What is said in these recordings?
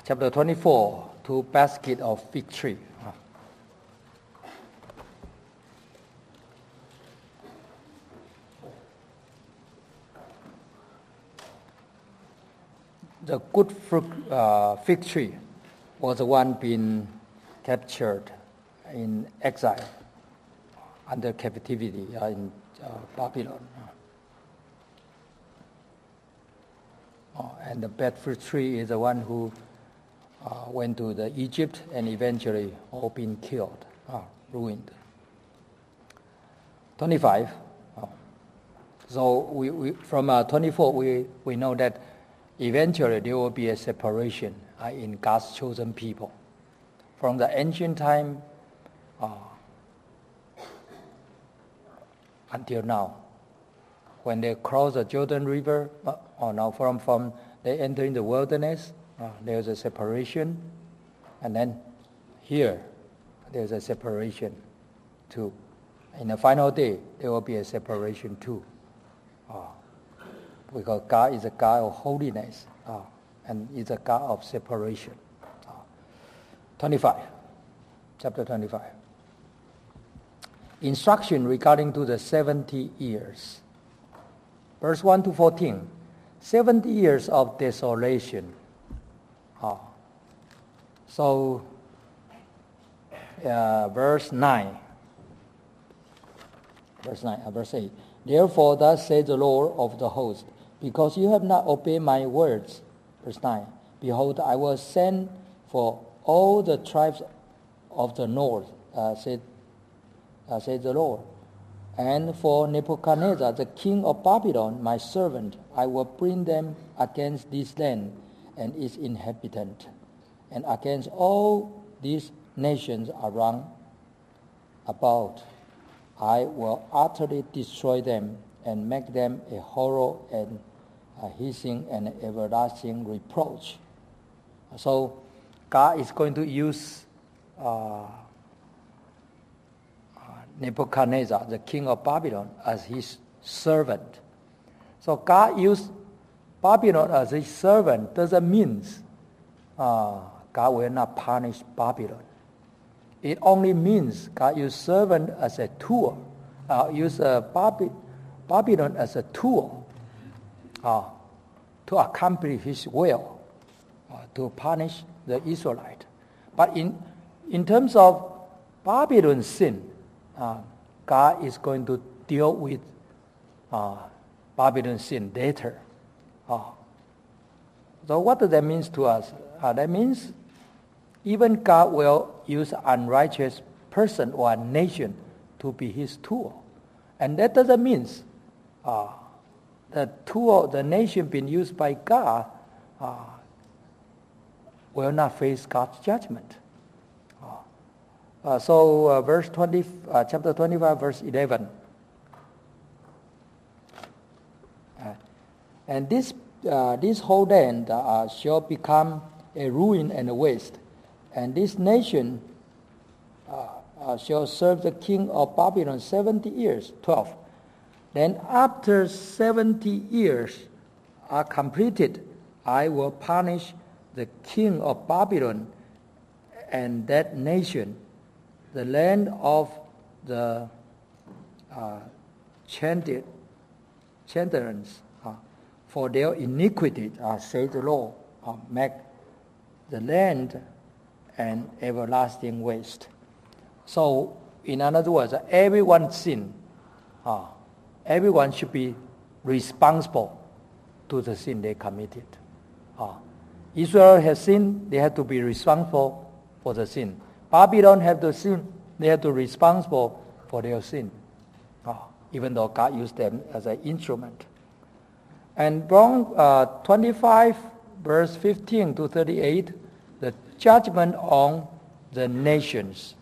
chapter 24, 2 basket of fig tree. The good fruit, fig tree was the one being captured in exile under captivity in Babylon. And the bad fruit tree is the one who went to the Egypt and eventually all been killed, ruined. 25. So we from 24 we know that eventually there will be a separation in God's chosen people. From the ancient time until now, when they cross the Jordan River, or now from they enter in the wilderness, there's a separation, and then here there's a separation too. In the final day, there will be a separation too. Because God is a God of holiness and is a God of separation. 25, chapter 25. Instruction regarding to the 70 years. Verse 1 to 14. 70 years of desolation. So, verse 9. Verse 8. Therefore, thus says the Lord of the host, because you have not obeyed my words. Verse 9. Behold, I will send for all the tribes of the north, said the Lord. And for Nebuchadnezzar, the king of Babylon, my servant, I will bring them against this land and its inhabitant, and against all these nations around about. I will utterly destroy them and make them a horror and a hissing and everlasting reproach. So God is going to use Nebuchadnezzar, the king of Babylon, as his servant. So God used Babylon as his servant doesn't mean God will not punish Babylon. It only means God used servant as a tool, use Babylon as a tool to accomplish his will, to punish the Israelite. But in terms of Babylon's sin, God is going to deal with Babylon's sin later. So what does that mean to us? That means even God will use an unrighteous person or a nation to be his tool. And that doesn't mean the tool, the nation being used by God, will not face God's judgment. Verse 20, chapter 25, verse 11. And this whole land shall become a ruin and a waste, and this nation shall serve the king of Babylon 70 years. 12. Then after 70 years are completed, I will punish the king of Babylon and that nation, the land of the Chaldeans, for their iniquity, says the Lord, make the land an everlasting waste. So, in other words, everyone's sin. Everyone should be responsible to the sin they committed. Israel has sinned, they have to be responsible for the sin. Babylon have the sin, they have to be responsible for their sin. Even though God used them as an instrument. And from 25 verse 15 to 38, the judgment on the nations.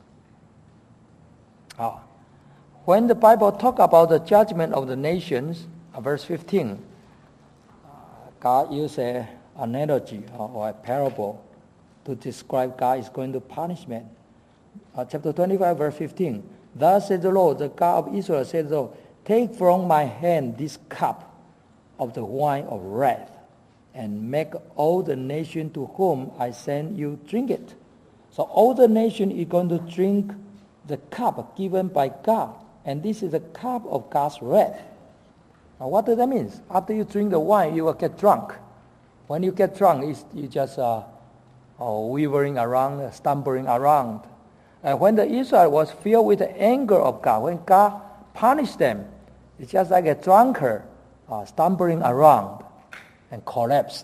When the Bible talk about the judgment of the nations, verse 15, God used an analogy or a parable to describe God is going to punishment. Chapter 25, verse 15. Thus says the Lord, the God of Israel, says, take from my hand this cup of the wine of wrath, and make all the nation to whom I send you drink it. So all the nation is going to drink the cup given by God, and this is the cup of God's wrath. Now what does that mean? After you drink the wine, you will get drunk. When you get drunk, you just wavering around, stumbling around. And when the Israel was filled with the anger of God, when God punished them, it's just like a drunkard stumbling around and collapsed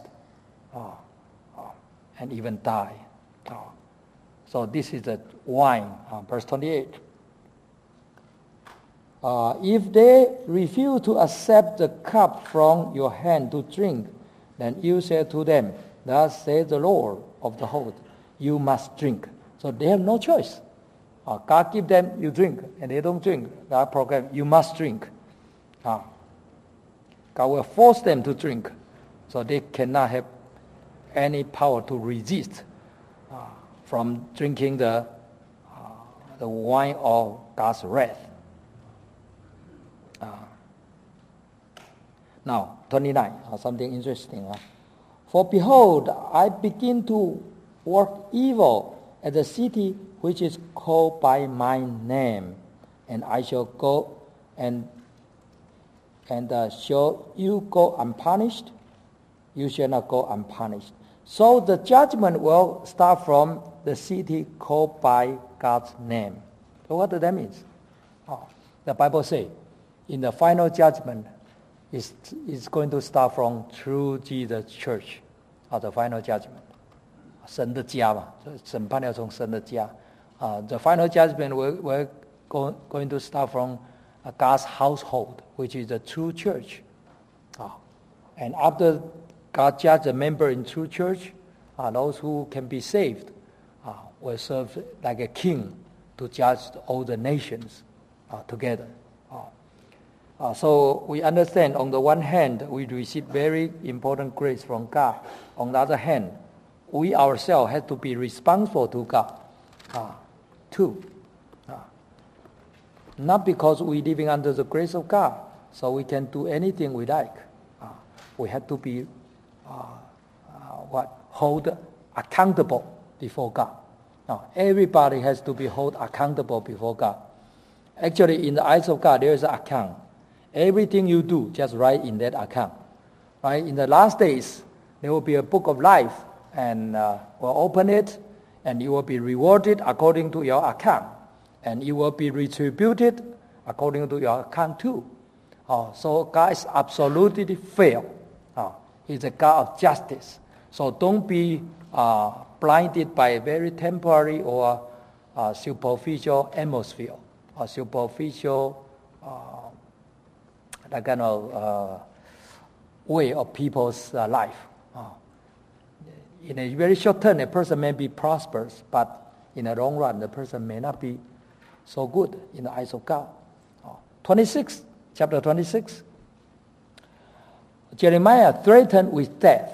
and even died. So this is the wine, verse 28. If they refuse to accept the cup from your hand to drink, then you say to them, thus says the Lord of the host, you must drink. So they have no choice. God give them, you drink, and they don't drink. God proclaims, you must drink. God will force them to drink, so they cannot have any power to resist from drinking the wine of God's wrath. Now, 29, something interesting. For behold, I begin to work evil at the city which is called by my name, and I shall go and shall you go unpunished? You shall not go unpunished. So the judgment will start from the city called by God's name. So what does that mean? The Bible says, in the final judgment, it's going to start from through Jesus Church, the final judgment. 神的家嘛，审判要从神的家。The final judgment we're going to start from God's household, which is the true church. And after God judges a member in true church, those who can be saved will serve like a king to judge all the nations together. So we understand, on the one hand, we receive very important grace from God. On the other hand, we ourselves have to be responsible to God, too. Not because we're living under the grace of God, so we can do anything we like. We have to be held accountable before God. Now, everybody has to be held accountable before God. Actually, in the eyes of God, there is an account. Everything you do, just write in that account. Right? In the last days, there will be a book of life, and we'll open it, and you will be rewarded according to your account, and you will be retributed according to your account too. So God is absolutely fair. He's a God of justice. So don't be blinded by a very temporary or superficial atmosphere, or superficial that kind of way of people's life. In a very short term, a person may be prosperous, but in the long run, the person may not be so good in the eyes of God. 26, chapter 26. Jeremiah threatened with death.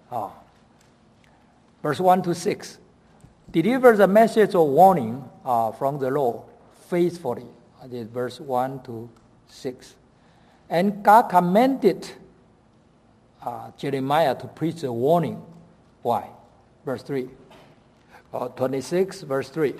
Verse 1 to 6. Deliver the message of warning from the Lord faithfully. Verse 1 to 6. And God commanded Jeremiah to preach a warning. Why? Verse 3. 26, verse 3.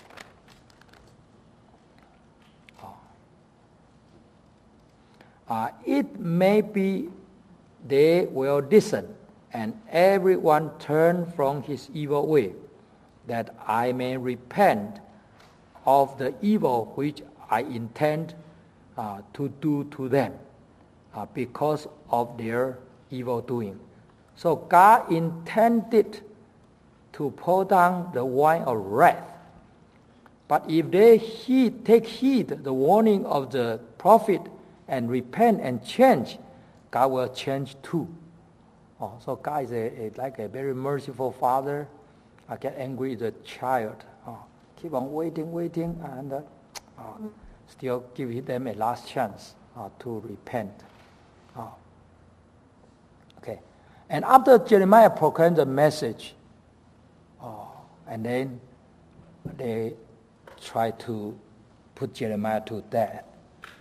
It may be they will listen, and everyone turn from his evil way, that I may repent of the evil which I intend to do to them because of their evil doing. So God intended to pour down the wine of wrath. But if they take heed the warning of the prophet and repent and change, God will change too. So God is like a very merciful father. I get angry with the child. Keep on waiting, and still give them a last chance to repent. Okay. And after Jeremiah proclaimed the message, and then they try to put Jeremiah to death.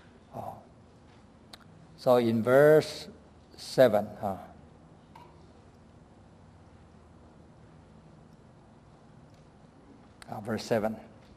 So in verse 7, verse 7.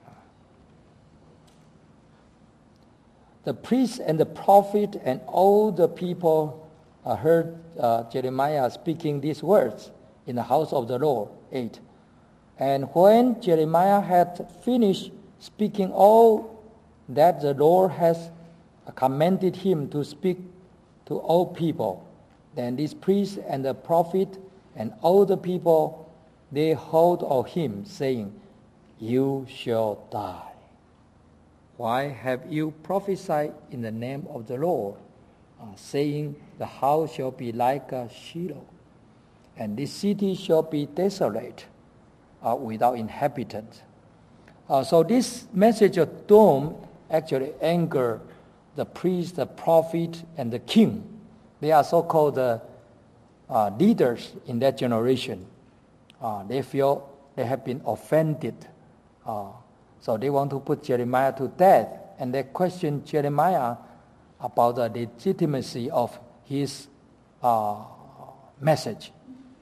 The priest and the prophet and all the people heard Jeremiah speaking these words in the house of the Lord. 8. And when Jeremiah had finished speaking all that the Lord has commanded him to speak to all people, then this priest and the prophet and all the people, they hold of him, saying, You shall die. Why have you prophesied in the name of the Lord, saying, The house shall be like a Shiloh, and this city shall be desolate, without inhabitants? So this message of doom actually angered the priest, the prophet, and the king. They are so-called leaders in that generation. They feel they have been offended. So they want to put Jeremiah to death, and they question Jeremiah about the legitimacy of his message.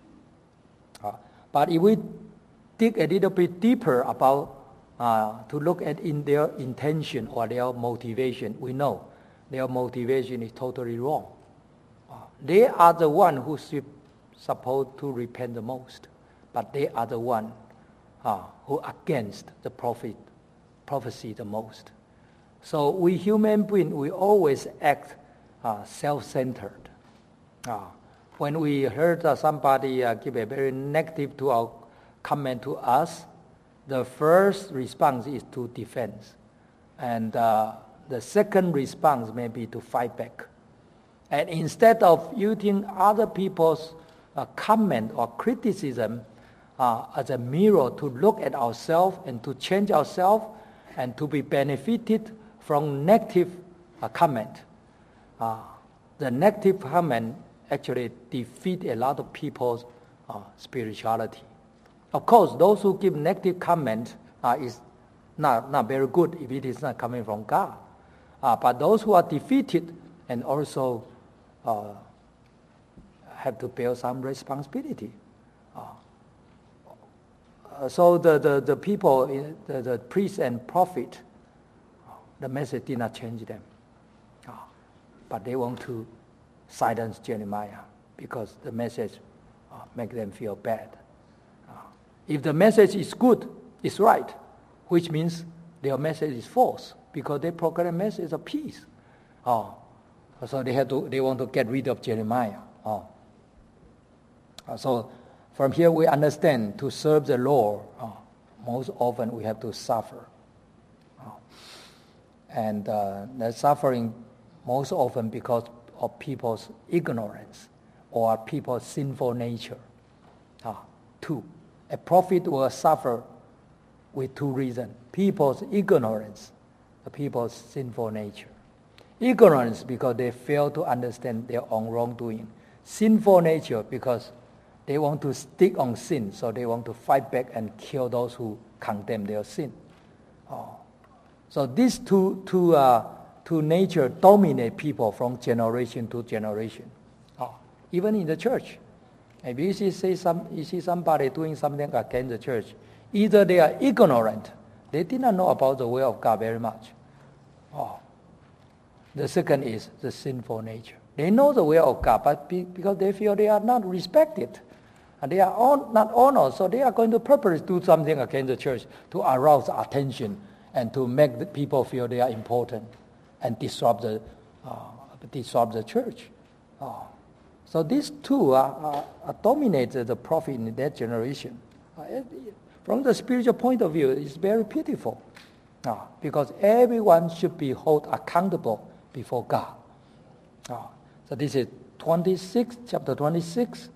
But if we dig a little bit deeper about to look at in their intention or their motivation, we know their motivation is totally wrong. They are the one who is supposed to repent the most, but they are the one who against the prophecy the most. So we human beings, we always act self-centered. When we heard somebody give a very negative to our comment to us, the first response is to defense, and the second response may be to fight back. And instead of using other people's comment or criticism as a mirror to look at ourselves and to change ourselves and to be benefited from negative comment, the negative comment actually defeat a lot of people's spirituality. Of course, those who give negative comment is not very good if it is not coming from God. But those who are defeated and also have to bear some responsibility. So the people, the priest and prophet, the message did not change them. But they want to silence Jeremiah because the message make them feel bad. If the message is good, it's right, which means their message is false because they proclaim a message of peace. So they want to get rid of Jeremiah. So from here we understand to serve the Lord, most often we have to suffer. And the suffering most often because of people's ignorance or people's sinful nature. Two, a prophet will suffer with two reasons: people's ignorance, the people's sinful nature. Ignorance because they fail to understand their own wrongdoing. Sinful nature because they want to stick on sin, so they want to fight back and kill those who condemn their sin. So these two nature dominate people from generation to generation. Even in the church, if you see somebody doing something against the church, either they are ignorant, they did not know about the way of God very much. The second is the sinful nature. They know the way of God, but because they feel they are not respected, and they are not honored, so they are going to purposely do something against the church to arouse attention and to make the people feel they are important and disrupt the church. So these two dominated the prophet in that generation. From the spiritual point of view, it's very pitiful because everyone should be held accountable before God. So this is chapter 26.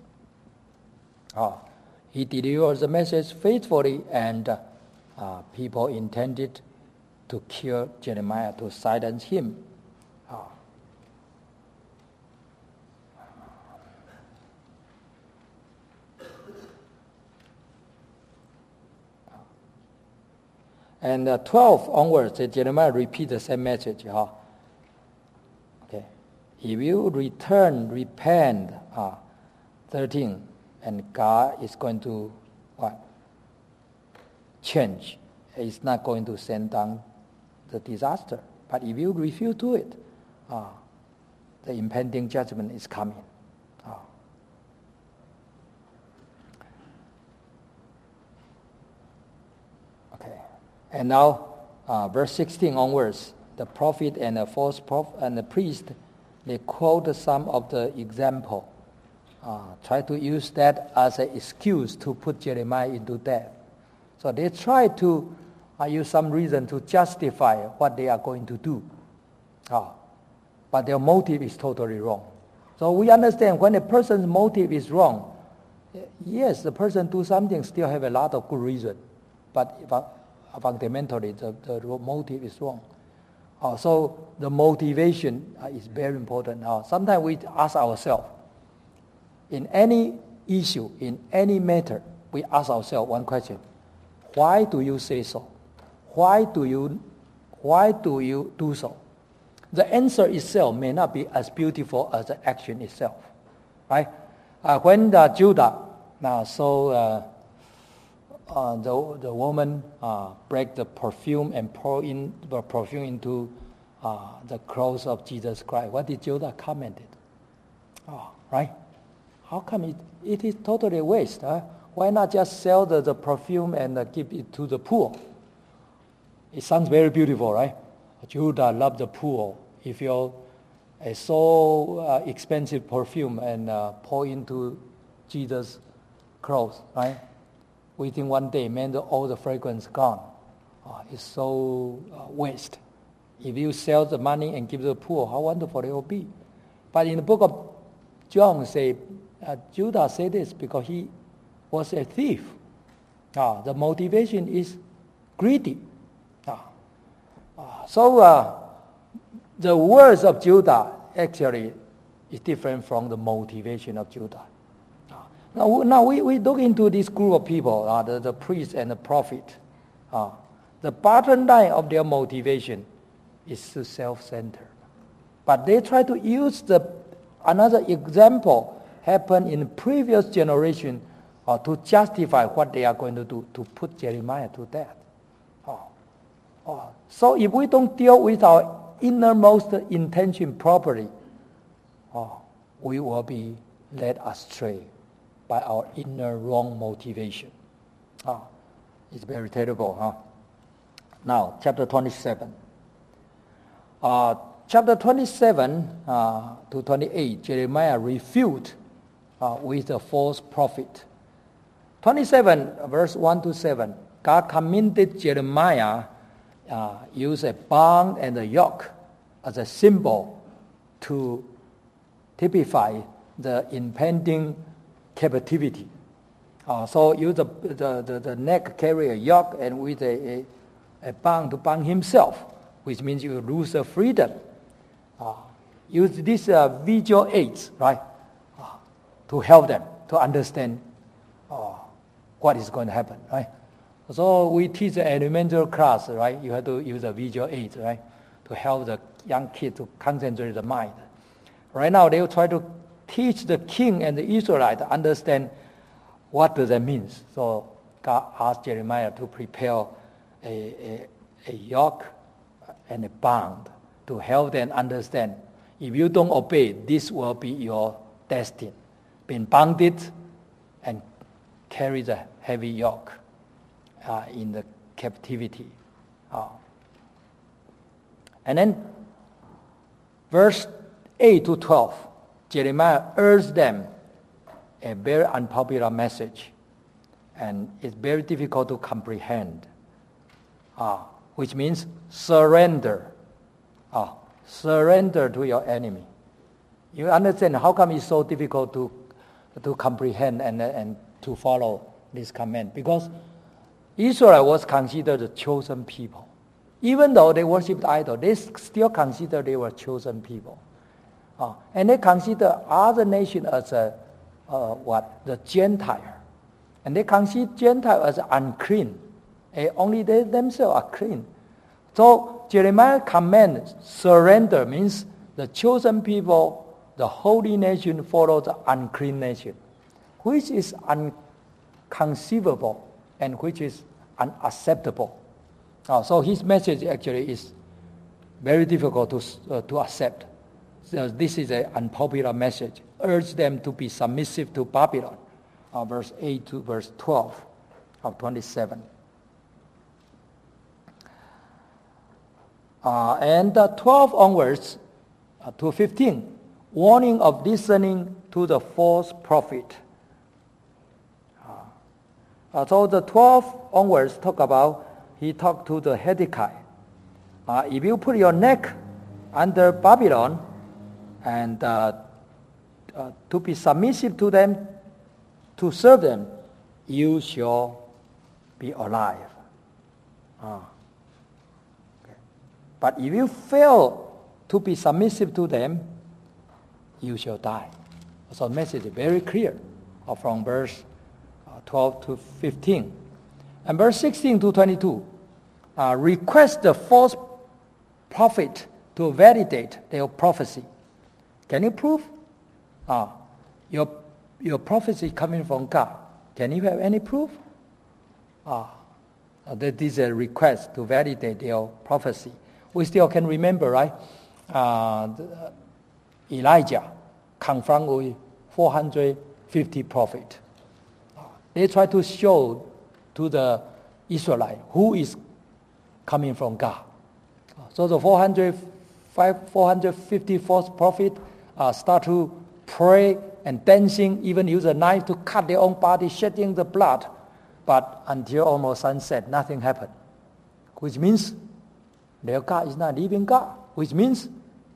He delivers the message faithfully, and people intended to kill Jeremiah, to silence him. And 12 onwards, Jeremiah repeats the same message. Okay, if you repent, 13, and God is going to change it's not going to send down the disaster. But if you refuse to it, the impending judgment is coming. Okay, and now verse 16 onwards, the prophet and the false prophet and the priest, they quote some of the example, try to use that as an excuse to put Jeremiah into death. So they try to use some reason to justify what they are going to do. But their motive is totally wrong. So we understand when a person's motive is wrong, yes, the person do something still have a lot of good reason, but fundamentally the motive is wrong. So the motivation is very important. Sometimes we ask ourselves, in any issue, in any matter, we ask ourselves one question: why do you say so? Why do you do so? The answer itself may not be as beautiful as the action itself, right? When Judah saw the woman break the perfume and pour in the perfume into the clothes of Jesus Christ, what did Judah commented? Right? How come it is totally waste? Why not just sell the perfume and give it to the poor? It sounds very beautiful, right? Judah loved the poor. If you're so expensive perfume and pour into Jesus' clothes, right? Within one day, man, all the fragrance gone. It's so waste. If you sell the money and give to the poor, how wonderful it will be. But in the book of John, Judah said this because he was a thief. The motivation is greedy. So the words of Judah actually is different from the motivation of Judah. Now we look into this group of people, the priest and the prophet. The bottom line of their motivation is self-centered. But they try to use another example happened in the previous generation to justify what they are going to do, to put Jeremiah to death. So if we don't deal with our innermost intention properly, we will be led astray by our inner wrong motivation. It's very terrible. Now, chapter 27. Chapter 27 to 28, Jeremiah refute with a false prophet. 27, verse 1 to 7, God commanded Jeremiah use a bond and a yoke as a symbol to typify the impending captivity. So use the neck carry a yoke and with a bond to bind himself, which means you lose the freedom. Use these visual aids, right, to help them to understand what is going to happen, right? So we teach the elementary class, right? You have to use a visual aid, right, to help the young kid to concentrate the mind. Right now, they will try to teach the king and the Israelite to understand what does that mean. So God asked Jeremiah to prepare a yoke and a bond to help them understand. If you don't obey, this will be your destiny. Being bounded and carry the heavy yoke in the captivity. And then verse 8 to 12, Jeremiah urged them a very unpopular message, and it's very difficult to comprehend, which means surrender. Surrender to your enemy. You understand how come it's so difficult to comprehend and to follow this command? Because Israel was considered the chosen people. Even though they worshipped idols, they still consider they were chosen people. And they consider other nations as the Gentile. And they consider Gentile as unclean. Only they themselves are clean. So Jeremiah commands surrender means the chosen people, the holy nation follow the unclean nation, which is inconceivable and which is unacceptable So his message actually is very difficult to accept. So this is an unpopular message. Urge them to be submissive to Babylon. Verse 8 to verse 12 of 27. And 12 onwards to 15, warning of listening to the false prophet. So the 12 onwards he talked to the Hezekiah. If you put your neck under Babylon and to be submissive to them, to serve them, you shall be alive. But if you fail to be submissive to them, you shall die. So the message is very clear from verse 12 to 15. And verse 16 to 22, request the false prophet to validate their prophecy. Can you prove? Your prophecy coming from God. Can you have any proof? That is a request to validate their prophecy. We still can remember, right? Elijah confronted with 450 prophets. They try to show to the Israelite who is coming from God. So the 450 false prophets start to pray and dancing, even use a knife to cut their own body, shedding the blood. But until almost sunset, nothing happened. Which means their God is not living God. Which means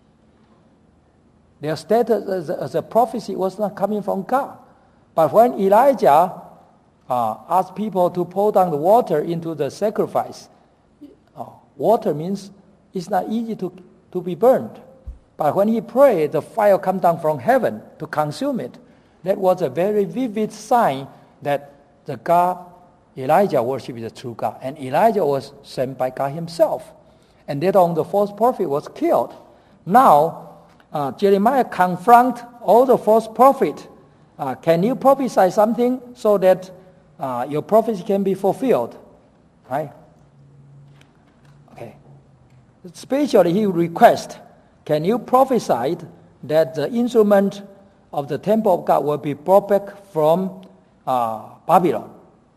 their status as a prophecy was not coming from God. But when Elijah asked people to pour down the water into the sacrifice, water means it's not easy to be burned. But when he prayed, the fire come down from heaven to consume it. That was a very vivid sign that the God Elijah worshipped the true God. And Elijah was sent by God himself. And later on, the false prophet was killed. Now, Jeremiah confront all the false prophets. Can you prophesy something so that your prophecy can be fulfilled? Right? Okay. Especially he requests, can you prophesy that the instrument of the temple of God will be brought back from Babylon?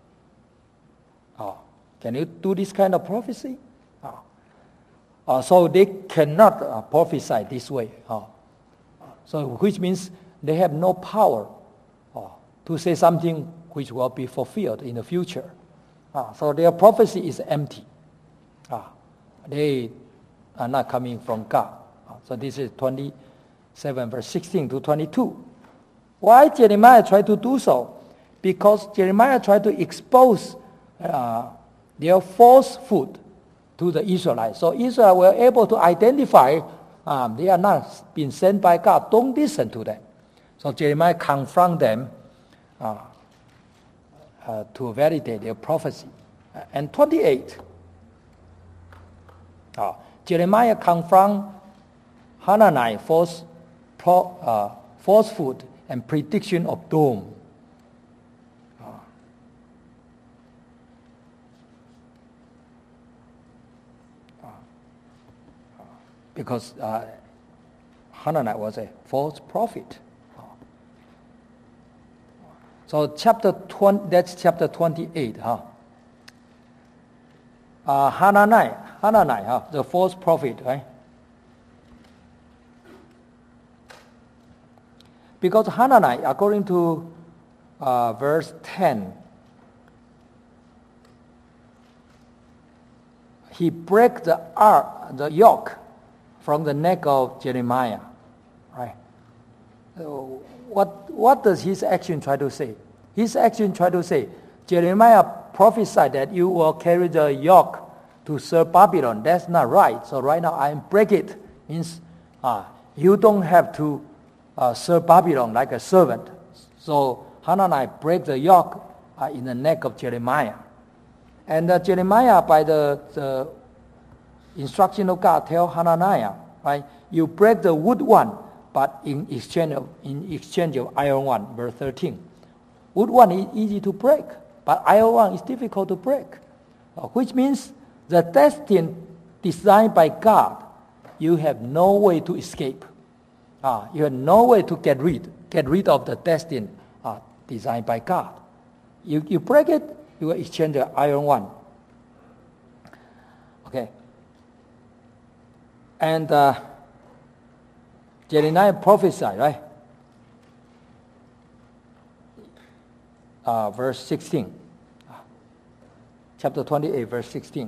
Can you do this kind of prophecy? So they cannot prophesy this way. So which means they have no power to say something which will be fulfilled in the future. So their prophecy is empty. They are not coming from God. So this is 27 verse 16 to 22. Why Jeremiah tried to do so? Because Jeremiah tried to expose their falsehood to the Israelites. So Israel were able to identify they are not being sent by God. Don't listen to them. So Jeremiah confront them to validate their prophecy. And 28, Jeremiah confront Hananiah falsehood and prediction of doom. Because Hananiah was a false prophet. So that's chapter 28. Hananiah, the false prophet, right? Because Hananiah, according to verse 10, he broke the yoke from the neck of Jeremiah, right? So what does his action try to say? His action try to say, Jeremiah prophesied that you will carry the yoke to serve Babylon. That's not right. So right now I break it. Means you don't have to serve Babylon like a servant. So Hananiah break the yoke in the neck of Jeremiah. And Jeremiah, by the instruction of God, tell Hananiah, right? You break the wood one, but in exchange of iron one, verse 13. Wood one is easy to break, but iron one is difficult to break, which means the destiny designed by God, you have no way to escape. You have no way to get rid of the destiny designed by God. You break it, you will exchange the iron one. Okay. And Jeremiah prophesied, right? Verse 16. Chapter 28, verse 16.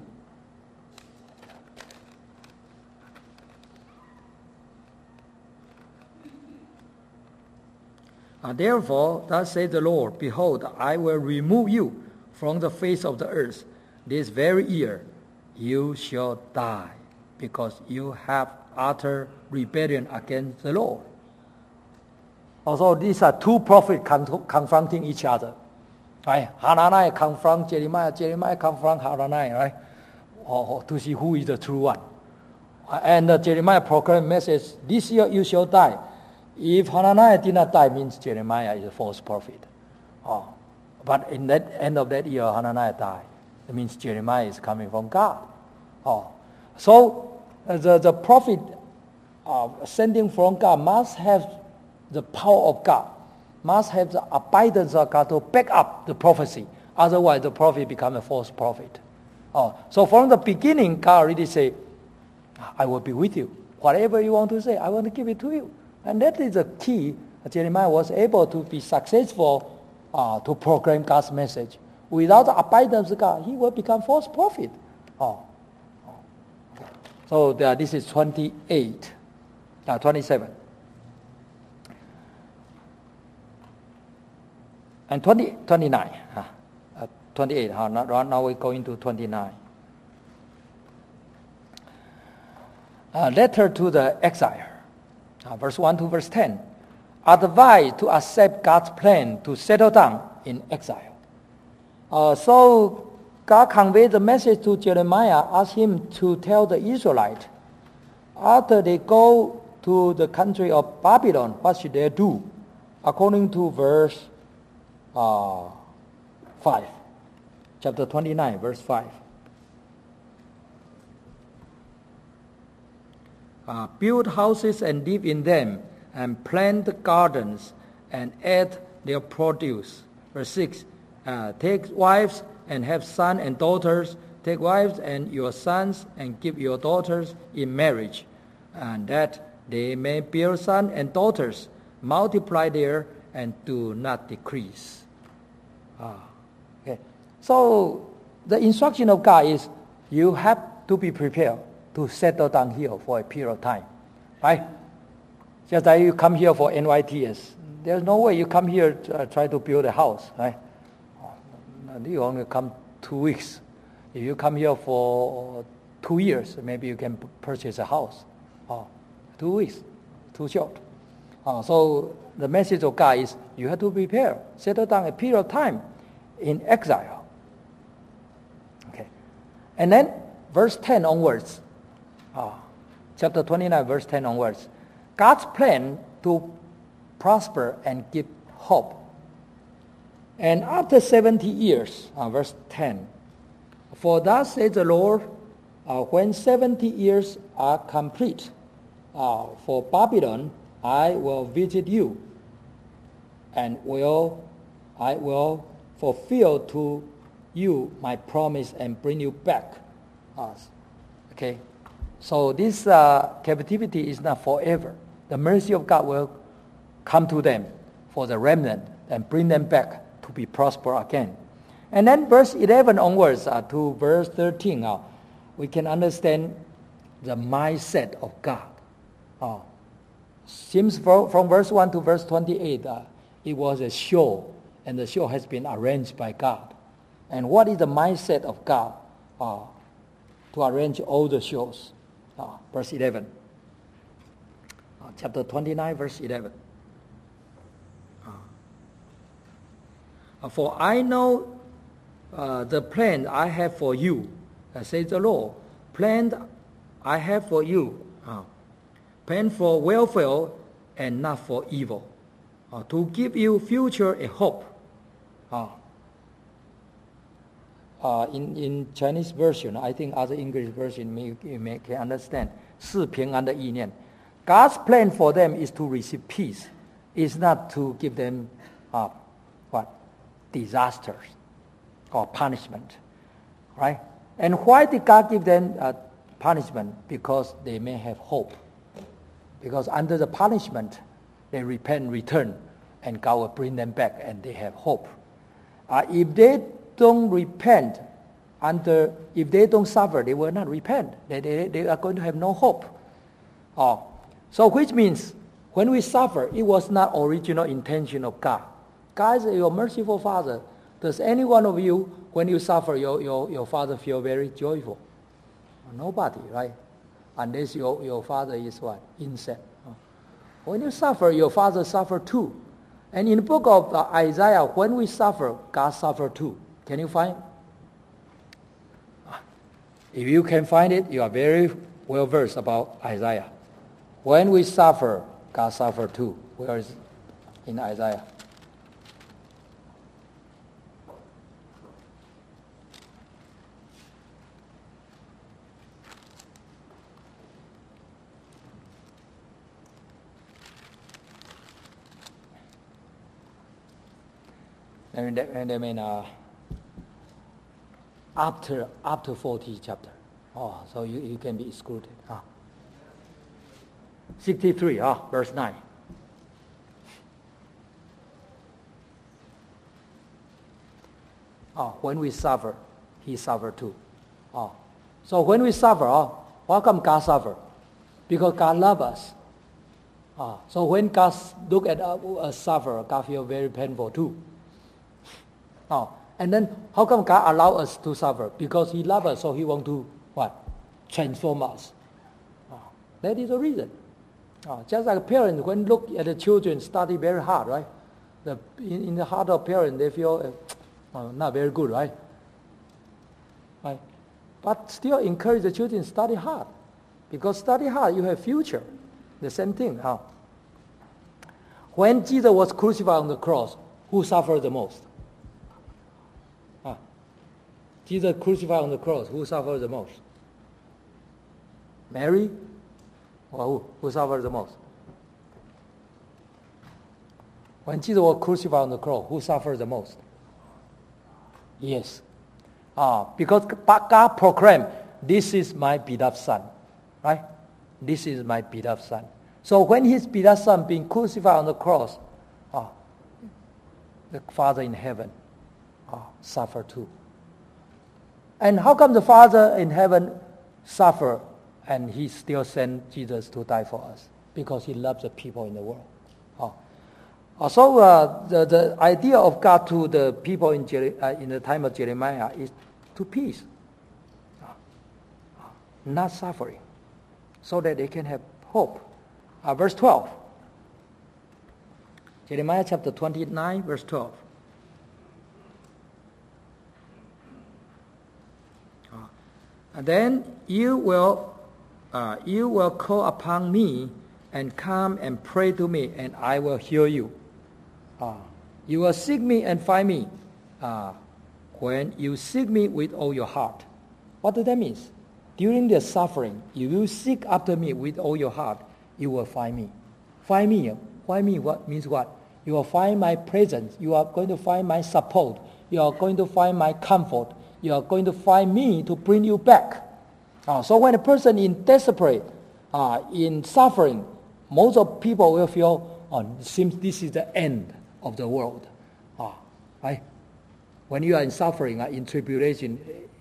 Therefore, thus says the Lord, behold, I will remove you from the face of the earth. This very year you shall die, because you have uttered rebellion against the Lord. Also, these are two prophets confronting each other. Right? Hananiah confronts Jeremiah. Jeremiah confronts Hananiah, right? To see who is the true one. And Jeremiah proclaimed message, this year you shall die. If Hananiah did not die, means Jeremiah is a false prophet. But in that end of that year, Hananiah died. It means Jeremiah is coming from God. So the prophet sending from God must have the power of God, must have the abidance of God to back up the prophecy. Otherwise, the prophet becomes a false prophet. So from the beginning, God already said, I will be with you. Whatever you want to say, I want to give it to you. And that is the key. Jeremiah was able to be successful to proclaim God's message. Without the abidance of God, he will become false prophet. So this is 27. And 29. 28. Now we're going to 29. Letter to the exile. Verse 1 to verse 10. Advised to accept God's plan to settle down in exile. So God conveyed the message to Jeremiah, asked him to tell the Israelites, after they go to the country of Babylon, what should they do? According to verse 5. Chapter 29, verse 5. Build houses and live in them, and plant gardens and add their produce. Verse 6. Take wives and have sons and daughters. Take wives and your sons and give your daughters in marriage, and that they may bear sons and daughters, multiply there and do not decrease. Okay. So the instruction of God is you have to be prepared to settle down here for a period of time, right? Just like you come here for NYTS, there's no way you come here to try to build a house, right? You only come 2 weeks. If you come here for 2 years, maybe you can purchase a house. 2 weeks, too short. So the message of God is you have to prepare, settle down a period of time in exile. Okay, and then verse 10 onwards. Chapter 29, verse 10 onwards. God's plan to prosper and give hope. And after 70 years, verse 10, for thus says the Lord, when 70 years are complete, for Babylon, I will visit you, and I will fulfill to you my promise and bring you back. Okay. So this captivity is not forever. The mercy of God will come to them for the remnant and bring them back to be prosper again. And then verse 11 onwards to verse 13, we can understand the mindset of God. Seems from verse 1 to verse 28, it was a show, and the show has been arranged by God. And what is the mindset of God to arrange all the shows? Verse 11. Chapter 29, verse 11. For I know the plan I have for you, says the Lord. Plan I have for you, plan for welfare and not for evil, to give you future a hope. in Chinese version, I think other English version you can understand. 是平安的意念. God's plan for them is to receive peace. It's not to give them disasters or punishment, right? And why did God give them punishment? Because they may have hope. Because under the punishment, they repent, return, and God will bring them back, and they have hope. If they don't repent, if they don't suffer, they will not repent. They are going to have no hope. So which means, when we suffer, it was not original intention of God. God is your merciful Father. Does any one of you, when you suffer, your father feel very joyful? Nobody, right? Unless your father is what? Insane. When you suffer, your father suffer too. And in the book of Isaiah, when we suffer, God suffer too. Can you find? If you can find it, you are very well versed about Isaiah. When we suffer, God suffer too. Where is it? In Isaiah? And I mean, after 40 chapter. So you can be excluded. 63, verse 9. When we suffer, he suffered too. So when we suffer, how come God suffer? Because God loves us. So when God look at us suffer, God feel very painful too. And then how come God allow us to suffer? Because he loves us, so he want to what? Transform us. That is the reason. Just like a parent, when look at the children study very hard, right? In the heart of parent, they feel not very good, right? Right? But still encourage the children study hard. Because study hard, you have future. The same thing. When Jesus was crucified on the cross, who suffered the most? Jesus crucified on the cross, who suffered the most? Mary? Or who suffered the most? When Jesus was crucified on the cross, who suffered the most? Yes. Because God proclaimed, this is my beloved son. Right? This is my beloved son. So when his beloved son being crucified on the cross, the Father in heaven suffered too. And how come the Father in heaven suffer and he still sent Jesus to die for us? Because he loves the people in the world. So the idea of God to the people in the time of Jeremiah is to peace, not suffering, so that they can have hope. Verse 12. Jeremiah chapter 29, verse 12. And then you will call upon me and come and pray to me, and I will hear you. You will seek me and find me when you seek me with all your heart. What does that mean? During the suffering, if you seek after me with all your heart, you will find me. Find me. Find me what means what? You will find my presence. You are going to find my support. You are going to find my comfort. You are going to find me to bring you back. So when a person is desperate, in suffering, most of people will feel, it seems this is the end of the world. Right? When you are in suffering, in tribulation,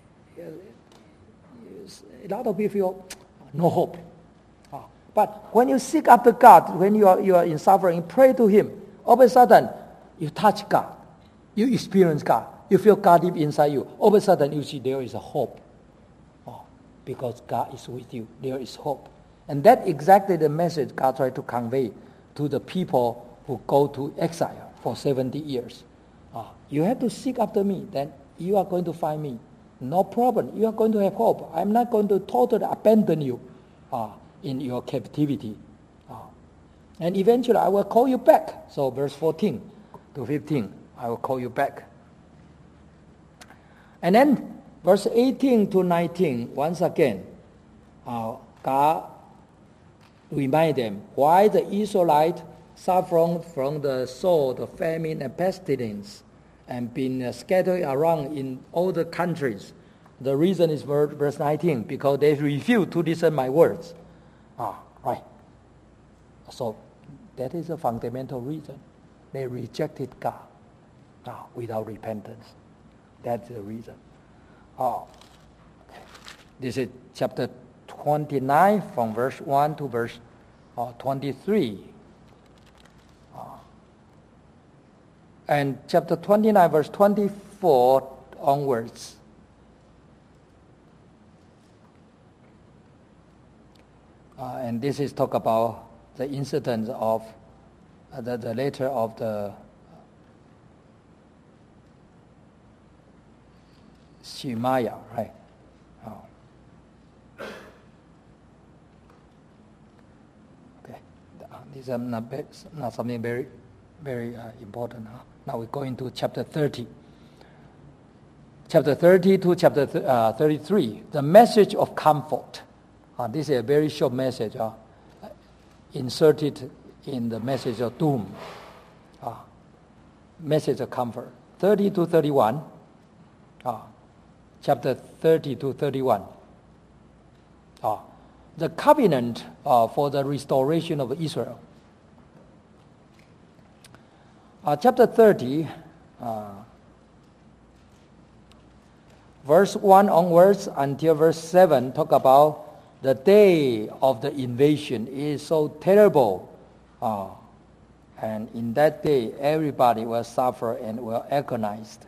a lot of people feel no hope. But when you seek after God, when you are in suffering, pray to him, all of a sudden, you touch God. You experience God. You feel God deep inside you. All of a sudden, you see there is a hope. Because God is with you. There is hope. And that's exactly the message God tried to convey to the people who go to exile for 70 years. You have to seek after me, then you are going to find me. No problem. You are going to have hope. I'm not going to totally abandon you in your captivity. And eventually I will call you back. So verse 14 to 15, I will call you back. And then verse 18 to 19, once again, God remind them why the Israelites suffer from the sword, the famine, and pestilence, and been scattered around in all the countries. The reason is verse 19, because they refuse to listen my words. Right. So that is a fundamental reason. They rejected God without repentance. That's the reason. Okay. This is chapter 29 from verse 1 to verse 23. And chapter 29 verse 24 onwards. And this is talk about the incident of the letter of the Shemaiah, right? Okay, these are not something very, very important. Now we go into chapter 30. Chapter 30 to chapter 33, the message of comfort. This is a very short message inserted in the message of doom. Message of comfort. 30 to 31. Chapter 30 to 31. The covenant for the restoration of Israel. Chapter 30, verse 1 onwards until verse 7 talk about the day of the invasion is so terrible. And in that day, everybody will suffer and will agonized.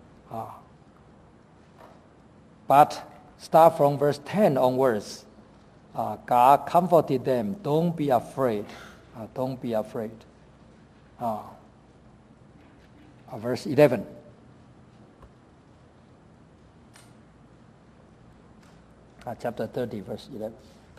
But start from verse 10 onwards. God comforted them. Don't be afraid. Don't be afraid. Verse 11. Chapter 30, verse 11.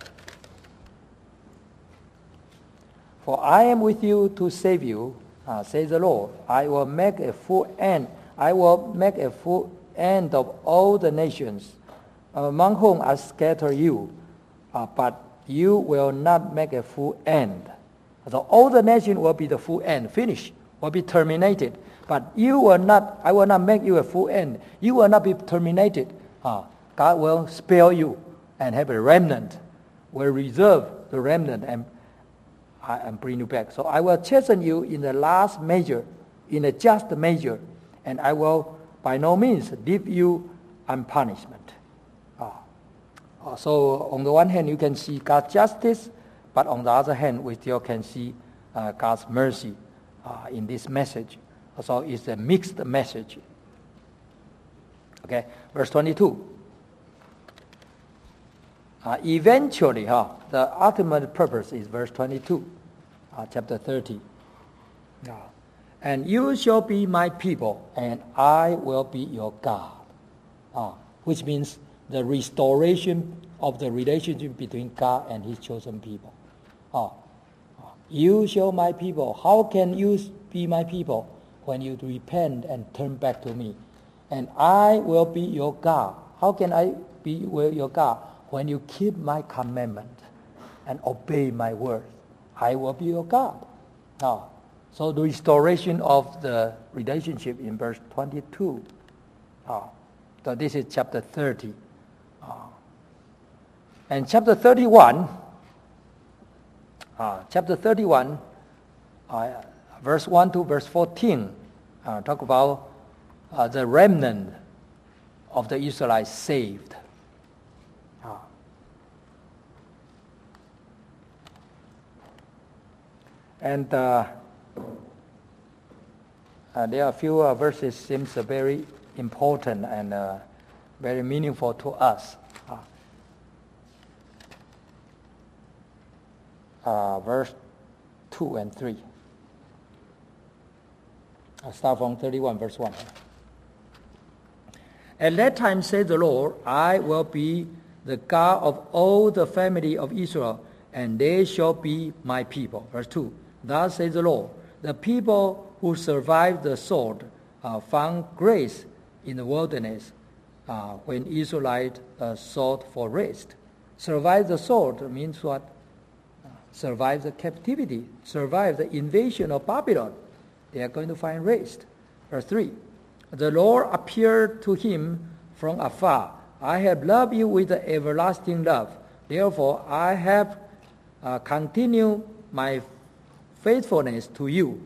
For I am with you to save you, says the Lord. I will make a full end. I will make a full end of all the nations among whom I scatter you, but you will not make a full end. So all the nations will be the full end, finished, will be terminated. But you will not. I will not make you a full end. You will not be terminated. God will spare you and have a remnant, will reserve the remnant and bring you back. So I will chasten you in the last measure, in a just measure, and I will by no means leave you unpunishment. So on the one hand, you can see God's justice, but on the other hand, we still can see God's mercy in this message. So it's a mixed message. Okay, verse 22. Eventually, the ultimate purpose is verse 22, chapter 30. And you shall be my people, and I will be your God. Which means the restoration of the relationship between God and his chosen people. You shall my people. How can you be my people? When you repent and turn back to me. And I will be your God. How can I be your God? When you keep my commandment and obey my word, I will be your God. So the restoration of the relationship in verse 22. So this is chapter 30. And chapter 31, verse 1 to verse 14, talk about the remnant of the Israelites saved. And there are a few verses seems very important and very meaningful to us. Verse 2 and 3. I'll start from 31, verse 1. At that time, said the Lord, I will be the God of all the family of Israel, and they shall be my people. Verse 2. Thus says the Lord, the people who survived the sword found grace in the wilderness, when Israelites sought for rest. Survive the sword means what? Survive the captivity, survive the invasion of Babylon. They are going to find rest. Verse 3, the Lord appeared to him from afar. I have loved you with an everlasting love. Therefore, I have continued my faithfulness to you.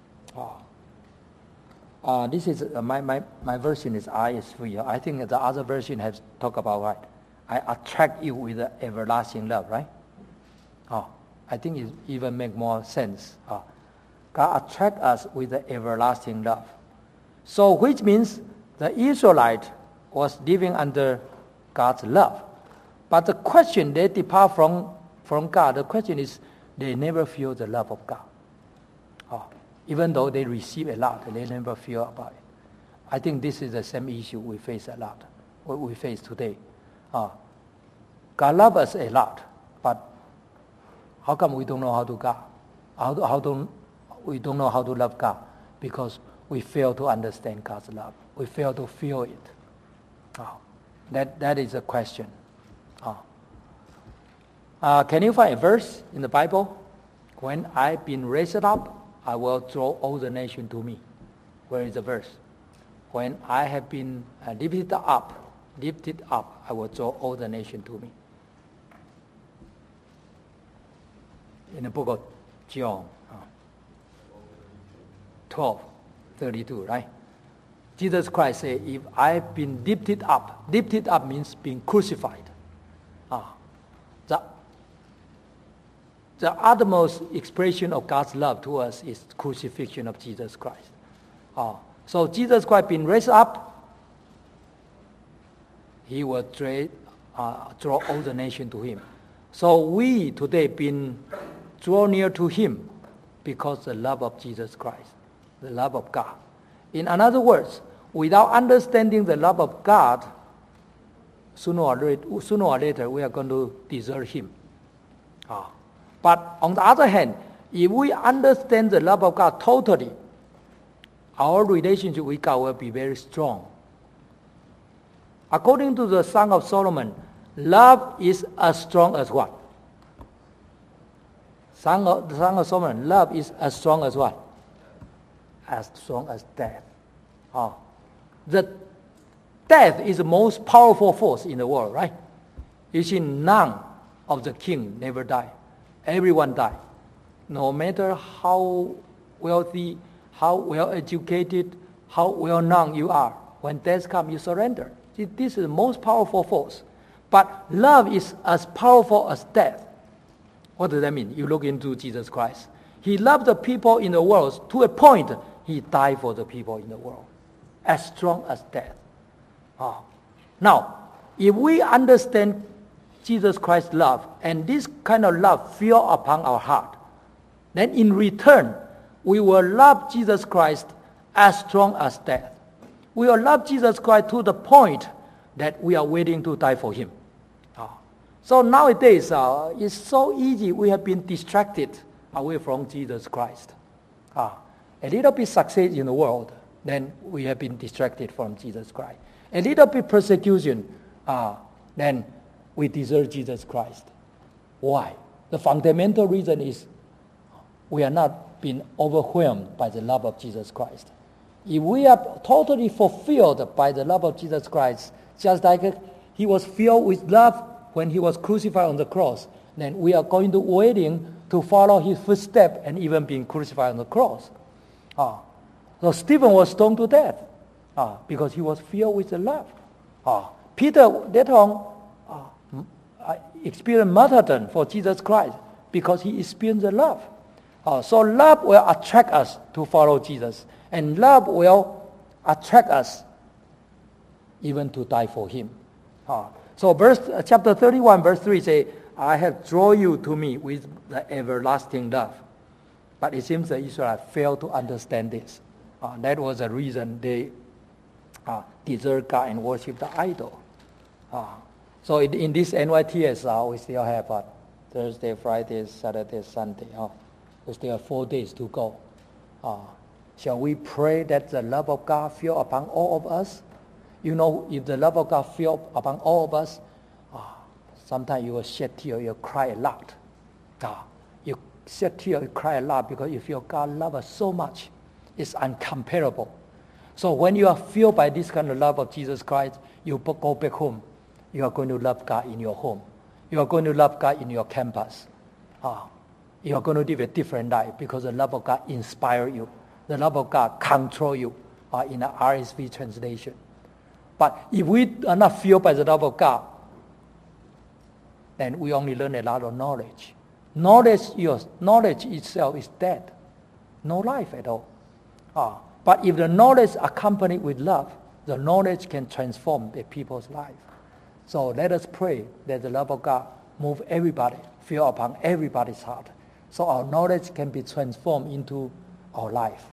This is my version is ISV. I think the other version has talked about right. I attract you with an everlasting love, right? I think it even makes more sense. God attracts us with an everlasting love. So which means the Israelite was living under God's love. But the question, they depart from God. The question is, they never feel the love of God. Even though they receive a lot, they never feel about it. I think this is the same issue we face a lot, what we face today. God loves us a lot, but how come we don't know how to God? We don't know how to love God? Because we fail to understand God's love. We fail to feel it. That is a question. Can you find a verse in the Bible? When I've been raised up, I will draw all the nation to me. Where is the verse? When I have been lifted up, I will draw all the nation to me. In the book of John, 12:32, right? Jesus Christ said, if I've been lifted up means being crucified. The utmost expression of God's love to us is crucifixion of Jesus Christ. So Jesus Christ being raised up, he will draw all the nation to him. So we today been drawn near to him because the love of Jesus Christ, the love of God. In other words, without understanding the love of God, sooner or later we are going to desert him. But on the other hand, if we understand the love of God totally, our relationship with God will be very strong. According to the Song of Solomon, love is as strong as what? The Song of Solomon, love is as strong as what? As strong as death. The death is the most powerful force in the world, right? You see, none of the king never die. Everyone die. No matter how wealthy, how well educated, how well known you are, when death comes, you surrender. See, this is the most powerful force. But love is as powerful as death. What does that mean? You look into Jesus Christ. He loved the people in the world to a point he died for the people in the world. As strong as death. Now, if we understand Jesus Christ's love, and this kind of love feel upon our heart, then in return, we will love Jesus Christ as strong as death. We will love Jesus Christ to the point that we are waiting to die for him. So nowadays, it's so easy. We have been distracted away from Jesus Christ. A little bit success in the world, then we have been distracted from Jesus Christ. A little bit persecution, then we desert Jesus Christ. Why? The fundamental reason is we are not being overwhelmed by the love of Jesus Christ. If we are totally fulfilled by the love of Jesus Christ, just like he was filled with love when he was crucified on the cross, then we are going to waiting to follow his footsteps and even being crucified on the cross. So Stephen was stoned to death because he was filled with the love. Peter later on experienced martyrdom for Jesus Christ because he experienced the love. So love will attract us to follow Jesus, and love will attract us even to die for him. So chapter 31, verse 3 say, I have drawn you to me with the everlasting love. But it seems the Israelites failed to understand this. That was the reason they desert God and worship the idol. So in this NYTS, we still have Thursday, Friday, Saturday, Sunday. We still have 4 days to go. Shall we pray that the love of God fill upon all of us? You know, if the love of God fell upon all of us, sometimes you will shed tears, you will cry a lot. You shed tears, you cry a lot because you feel God loves us so much. It's uncomparable. So when you are filled by this kind of love of Jesus Christ, you go back home. You are going to love God in your home. You are going to love God in your campus. You are going to live a different life because the love of God inspires you. The love of God controls you, in the RSV translation. But if we are not filled by the love of God, then we only learn a lot of knowledge. Knowledge itself is dead. No life at all. But if the knowledge accompanied with love, the knowledge can transform the people's life. So let us pray that the love of God move everybody, fill upon everybody's heart, so our knowledge can be transformed into our life.